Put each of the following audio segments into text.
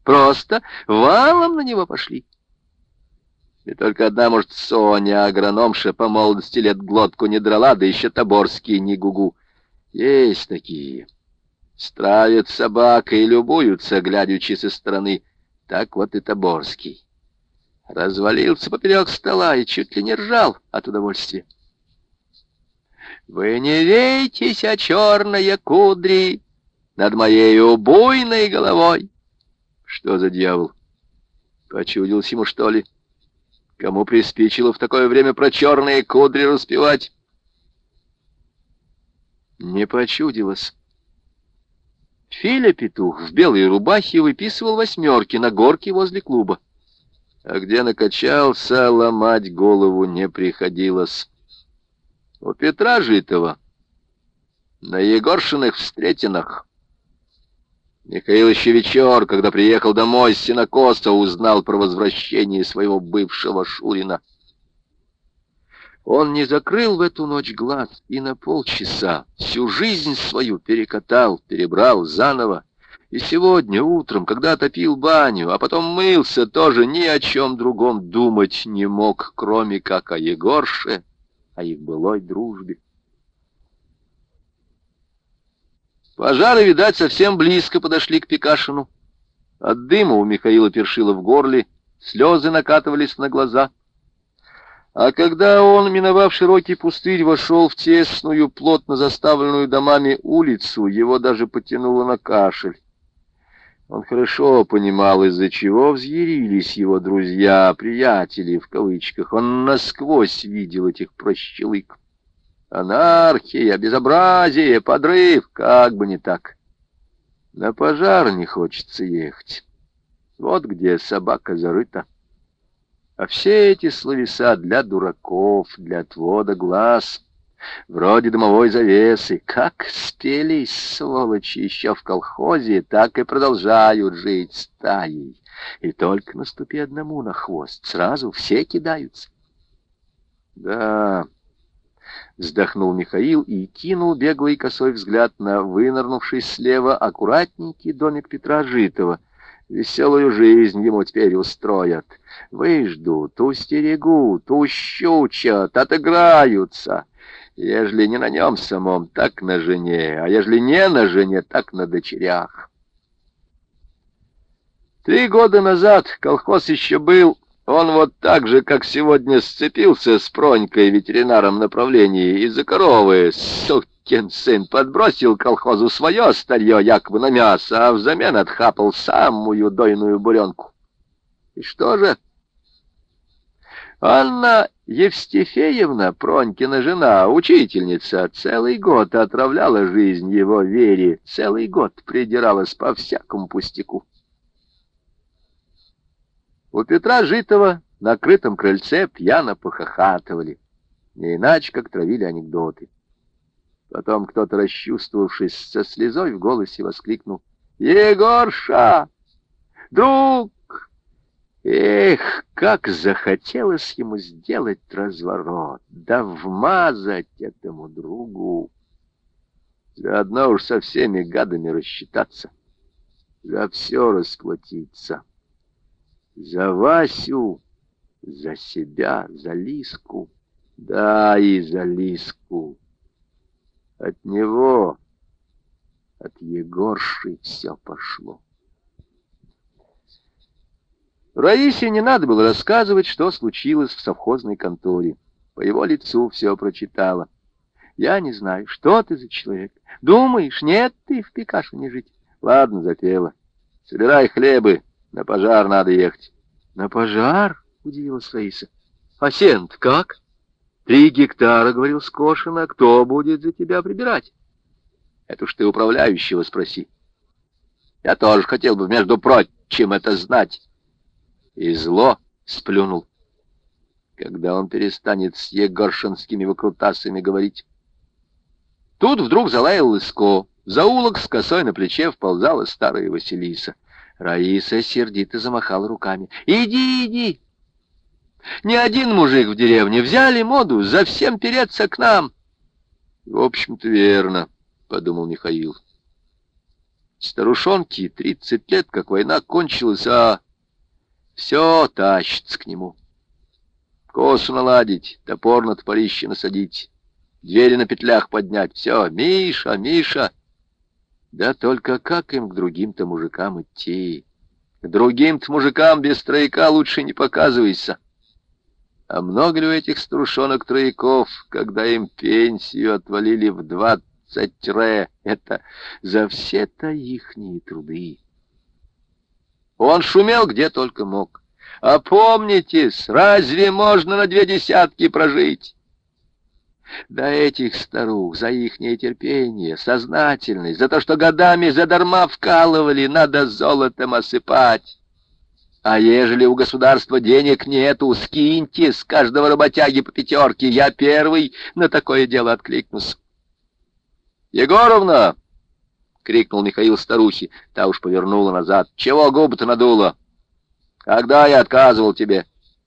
Просто валом на него пошли. И только одна, может, Соня, агрономша, по молодости лет глотку не драла, да еще Тоборский не гугу. Есть такие. Стравят собак и любуются, глядячи со стороны. Так вот и Тоборский. Развалился поперек стола и чуть ли не ржал от удовольствия. Вы не вейтесь, о черные кудри над моей убойной головой. Что за дьявол? Почудилось ему, что ли? Кому приспичило в такое время про черные кудри распевать? Не почудилось. Филя-петух в белой рубахе выписывал восьмерки на горке возле клуба. А где накачался, ломать голову не приходилось. У Петра Житова на Егоршиных встретинах Михаил еще вечер, когда приехал домой с сенокоса, узнал про возвращение своего бывшего Шурина. Он не закрыл в эту ночь глаз и на полчаса всю жизнь свою перекатал, перебрал заново. И сегодня утром, когда топил баню, а потом мылся, тоже ни о чем другом думать не мог, кроме как о Егорше, о их былой дружбе. Пожары, видать, совсем близко подошли к Пекашину. От дыма у Михаила першило в горле, слезы накатывались на глаза. А когда он, миновав широкий пустырь, вошел в тесную, плотно заставленную домами улицу, его даже потянуло на кашель. Он хорошо понимал, из-за чего взъярились его друзья, приятели, в кавычках. Он насквозь видел этих прощелык. Анархия, безобразие, подрыв, как бы не так. На пожар не хочется ехать. Вот где собака зарыта. А все эти словеса для дураков, для отвода глаз, вроде дымовой завесы, как спелись, сволочи, еще в колхозе, так и продолжают жить стаей. И только наступи одному на хвост, сразу все кидаются. Да, вздохнул Михаил и кинул беглый косой взгляд на вынырнувший слева аккуратненький домик Петра Житова. Веселую жизнь ему теперь устроят. Выждут, устерегут, ущучат, отыграются. Ежели не на нем самом, так на жене, а ежели не на жене, так на дочерях. 3 года назад колхоз еще был, он вот так же, как сегодня, сцепился с Пронькой, ветеринаром направления, из-за коровы, сукин сын, подбросил колхозу свое старье якобы на мясо, а взамен отхапал самую дойную буренку. И что же? Анна Евстифеевна, Пронькина жена, учительница, целый год отравляла жизнь его Вере, целый год придиралась по всякому пустяку. У Петра Житова на крытом крыльце пьяно похохатывали, не иначе, как травили анекдоты. Потом кто-то, расчувствовавшись со слезой в голосе, воскликнул: «Егорша! Друг!» Эх, как захотелось ему сделать разворот, да вмазать этому другу. Заодно уж со всеми гадами рассчитаться, за все расплатиться. За Васю, за себя, за Лиску, да и за Лиску. От него, от Егорши все пошло. Раисе не надо было рассказывать, что случилось в совхозной конторе. По его лицу все прочитала. Я не знаю, что ты за человек. Думаешь, нет, ты в Пекашине жить. Ладно, запела. Собирай хлебы, на пожар надо ехать. На пожар? Удивилась Раиса. А сен-то как? 3 гектара, говорил, скошено. Кто будет за тебя прибирать? Это уж ты управляющего спроси. Я тоже хотел бы, между прочим, это знать. И зло сплюнул, когда он перестанет с егоршинскими выкрутасами говорить. Тут вдруг залаял Лыско. В заулок с косой на плече вползала старая Василиса. Раиса сердито замахала руками. «Иди, иди! Ни один мужик в деревне. Взяли моду за всем переться к нам». «В общем-то, верно», — подумал Михаил. Старушонке 30 лет, как война кончилась, а все тащится к нему. Косу наладить, топор на топорище насадить, двери на петлях поднять. Все, Миша, Миша. Да только как им к другим-то мужикам идти? К другим-то мужикам без трояка лучше не показывайся. А много ли у этих старушонок-трояков, когда им пенсию отвалили в 20 ре? Это за все-то ихние труды. Он шумел где только мог. Опомнитесь, разве можно на 2 десятки прожить? Да этих старух за ихнее терпение, сознательность, за то, что годами задарма вкалывали, надо золотом осыпать. А ежели у государства денег нету, скиньте с каждого работяги по 5, я первый на такое дело откликнусь. «Егоровна!» — крикнул Михаил старухе. Та уж повернула назад. «Чего губы-то надула? Когда я отказывал тебе?»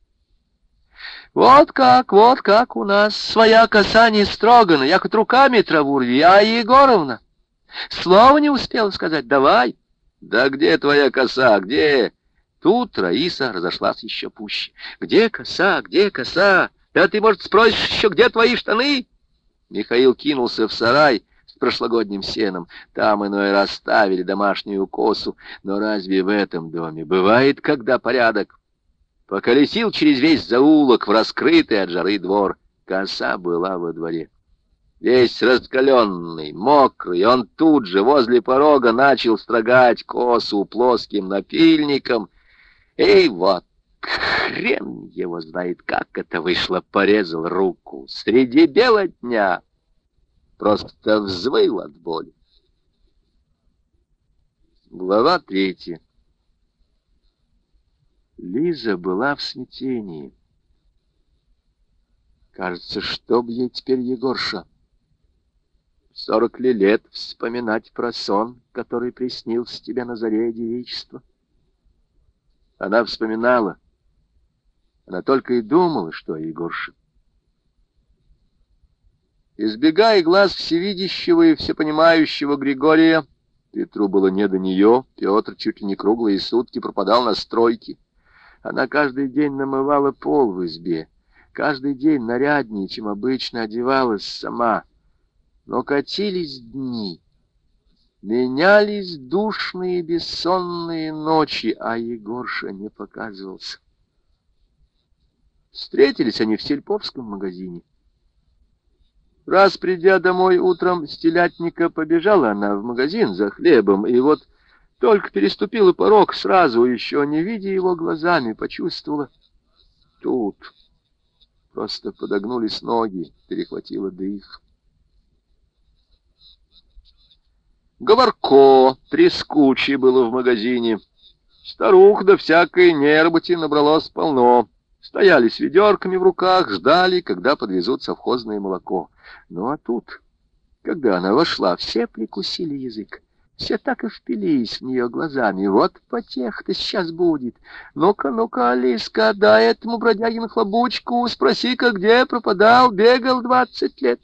Вот как у нас своя коса не строгана, я хоть руками траву рви, а Егоровна слова не успела сказать, давай. Да где твоя коса, где? Тут Раиса разошлась еще пуще. Где коса, где коса? Да ты, может, спросишь еще, где твои штаны? Михаил кинулся в сарай с прошлогодним сеном. Там иной раз ставили домашнюю косу, но разве в этом доме бывает, когда порядок? Поколесил через весь заулок в раскрытый от жары двор. Коса была во дворе. Весь раскаленный, мокрый, он тут же возле порога начал строгать косу плоским напильником. И вот, хрен его знает, как это вышло, порезал руку. Среди бела дня просто взвыл от боли. Глава 3. Лиза была в смятении. Кажется, что б ей теперь, Егорша? 40 ли лет вспоминать про сон, который приснился тебе на заре девичества? Она вспоминала. Она только и думала, что о Егорше. Избегая глаз всевидящего и всепонимающего Григория, Петру было не до нее. Петр чуть ли не круглые сутки пропадал на стройке. Она каждый день намывала пол в избе, каждый день наряднее, чем обычно одевалась сама. Но катились дни, менялись душные бессонные ночи, а Егорша не показывался. Встретились они в сельповском магазине. Раз, придя домой утром с телятника, побежала она в магазин за хлебом, и вот только переступила порог, сразу, еще не видя его глазами, почувствовала тут. Просто подогнулись ноги, перехватило дых. Говорко трескучее было в магазине. Старух да всякой нерботи набралось полно. Стояли с ведерками в руках, ждали, когда подвезут совхозное молоко. Ну а тут, когда она вошла, все прикусили язык. Все так и впились в нее глазами. Вот потех-то сейчас будет. Ну-ка, ну-ка, Алиска, дай этому бродяге нахлобучку, спроси-ка, где пропадал, бегал 20 лет.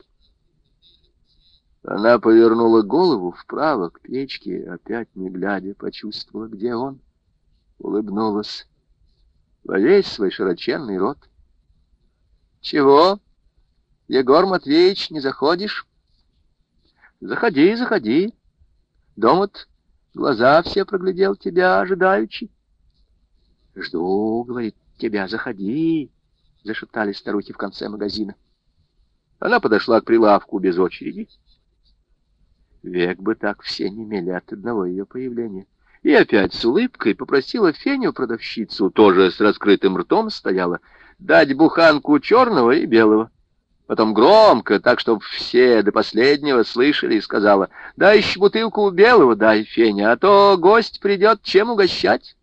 Она повернула голову вправо к печке, опять не глядя, почувствовала, где он. Улыбнулась во весь свой широченный рот. «Чего, Егор Матвеевич, не заходишь?» «Заходи, заходи. Дома-то глаза все проглядел тебя, ожидаючи». «Жду, — говорит, — тебя, заходи», — зашептали старухи в конце магазина. Она подошла к прилавку без очереди. Век бы так все немели от одного ее появления. И опять с улыбкой попросила Феню, продавщицу, тоже с раскрытым ртом стояла, дать буханку черного и белого. Потом громко, так, чтобы все до последнего слышали, сказала: «Дай еще бутылку белого, дай, Феня, а то гость придет, чем угощать».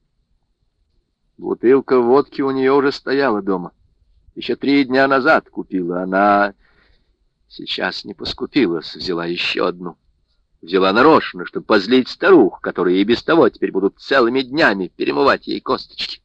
Бутылка водки у нее уже стояла дома. Еще 3 дня назад купила. Она сейчас не поскупилась, взяла еще одну. Взяла нарочно, чтобы позлить старух, которые и без того теперь будут целыми днями перемывать ей косточки.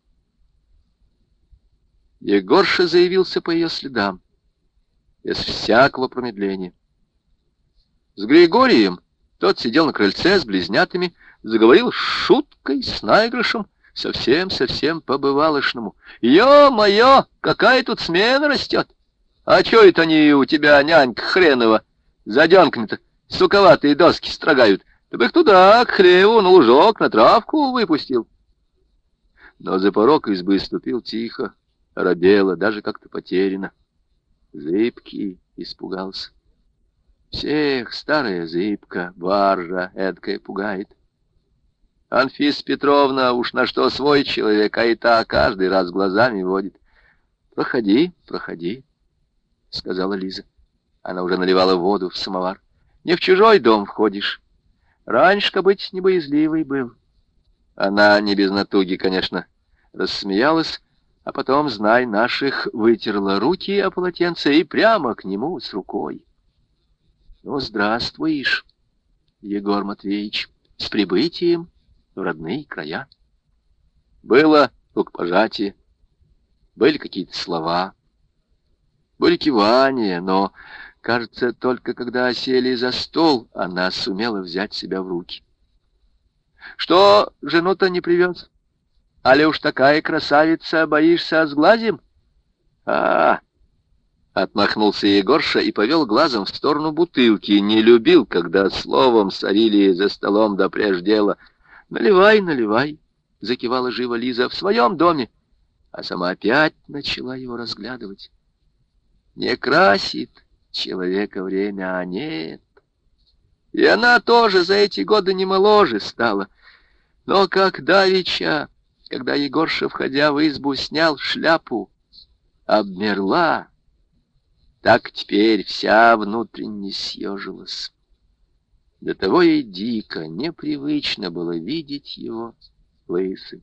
Егорша заявился по ее следам, без всякого промедления. С Григорием Тот сидел на крыльце с близнятами, заговорил шуткой, с наигрышем, совсем-совсем по-бывалошному. «Ё-моё, какая тут смена растет! А чё это они у тебя, нянька хренова, задёнками-то суковатые доски строгают? Ты бы их туда, к хлеву, на лужок, на травку выпустил». Но за порог избы ступил тихо, робело, даже как-то потеряно. Зыбкий испугался. Всех старая зыбка, баржа эдкая пугает. Анфиса Петровна уж на что свой человек, а и та каждый раз глазами водит. «Проходи, проходи», — сказала Лиза. Она уже наливала воду в самовар. «Не в чужой дом входишь. Раньше-ка быть небоязливый был». Она не без натуги, конечно, рассмеялась, а потом, знай наших, вытерла руки о полотенце и прямо к нему с рукой. «Ну, здравствуешь, Егор Матвеевич, с прибытием в родные края». Было рукопожатие, были какие-то слова, были кивания, но, кажется, только когда сели за стол, она сумела взять себя в руки. «Что, жену-то не привез? Али уж такая красавица, боишься сглазим?» Отмахнулся Егорша и повел глазом в сторону бутылки. Не любил, когда словом сорили за столом да прежде дела. «Наливай, наливай», — закивала живо Лиза, — «в своем доме». А сама опять начала его разглядывать. Не красит человека время, а нет. И она тоже за эти годы не моложе стала. Но как давеча, когда Егорша, входя в избу, снял шляпу, обмерла, так теперь вся внутренне съежилась. До того ей дико, непривычно было видеть его лысым.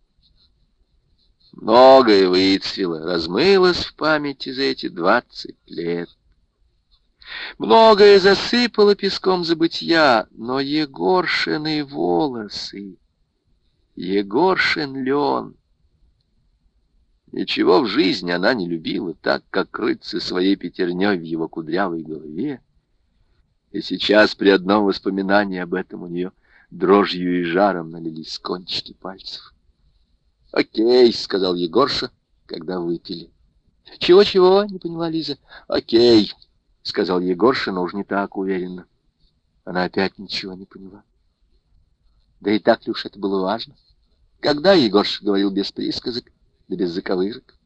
Многое выцвело, размылось в памяти за эти 20 лет. Многое засыпало песком забытья, но Егоршины волосы, Егоршин лен. Ничего в жизни она не любила так, как рыться своей пятерней в его кудрявой голове. И сейчас при одном воспоминании об этом у нее дрожью и жаром налились кончики пальцев. «Окей», — сказал Егорша, когда выпили. «Чего-чего?» — не поняла Лиза. «Окей», — сказал Егорша, но уж не так уверенно. Она опять ничего не поняла. Да и так ли уж это было важно? Когда Егорша говорил без присказок, да без заковырок?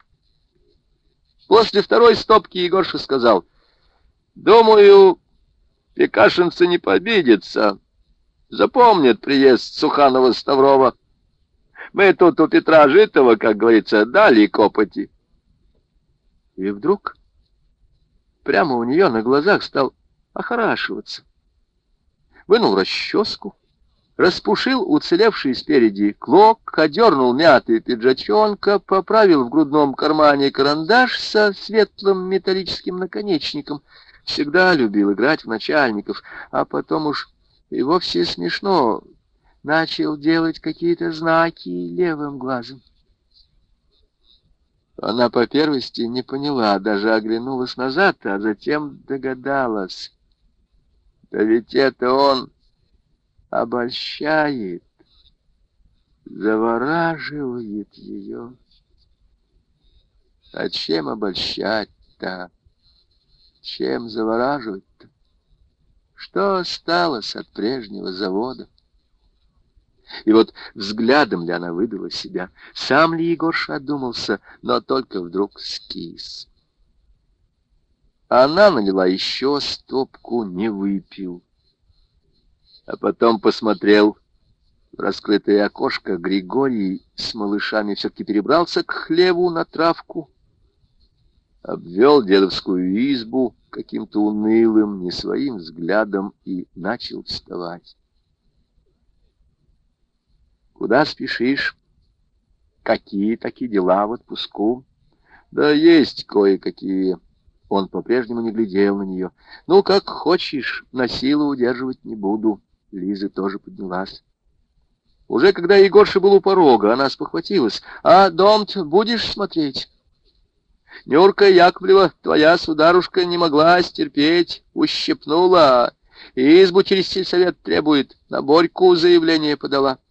После второй стопки Егорша сказал: «Думаю, пекашинцы не победятся. Запомнят приезд Суханова-Ставрова. Мы тут у Петра Житова, как говорится, дали копоти». И вдруг прямо у нее на глазах стал охорашиваться. Вынул расческу, распушил уцелевший спереди клок, одернул мятый пиджачонка, поправил в грудном кармане карандаш со светлым металлическим наконечником. Всегда любил играть в начальников, а потом уж и вовсе смешно. Начал делать какие-то знаки левым глазом. Она по первости не поняла, даже оглянулась назад, а затем догадалась. Да ведь это он обольщает, завораживает ее. А чем обольщать-то? Чем завораживать-то? Что осталось от прежнего завода? И вот взглядом ли она выдала себя, сам ли Егорша одумался, но только вдруг скис. Она налила еще стопку, не выпил. А потом посмотрел в раскрытое окошко. Григорий с малышами все-таки перебрался к хлеву на травку, обвел дедовскую избу каким-то унылым, не своим взглядом и начал вставать. «Куда спешишь? Какие такие дела в отпуску?» «Да есть кое-какие». Он по-прежнему не глядел на нее. «Ну, как хочешь, на силу удерживать не буду». Лиза тоже поднялась. Уже когда Егорша был у порога, она спохватилась. «А дом-то будешь смотреть? Нюрка Яковлева, твоя сударушка, не могла стерпеть, ущипнула. избу через сельсовет требует, на Борьку заявление подала.